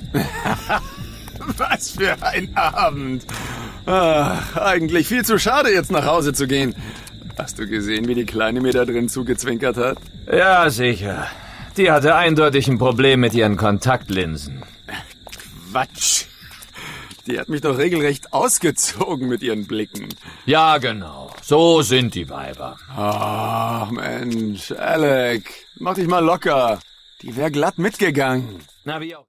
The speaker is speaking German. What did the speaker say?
Was für ein Abend. Ach, eigentlich viel zu schade, jetzt nach Hause zu gehen. Hast du gesehen, wie die Kleine mir da drin zugezwinkert hat? Ja, sicher. Die hatte eindeutig ein Problem mit ihren Kontaktlinsen. Quatsch. Die hat mich doch regelrecht ausgezogen mit ihren Blicken. Ja, genau. So sind die Weiber. Ach, Mensch, Alec, mach dich mal locker. Die wär glatt mitgegangen. Na, wie auch.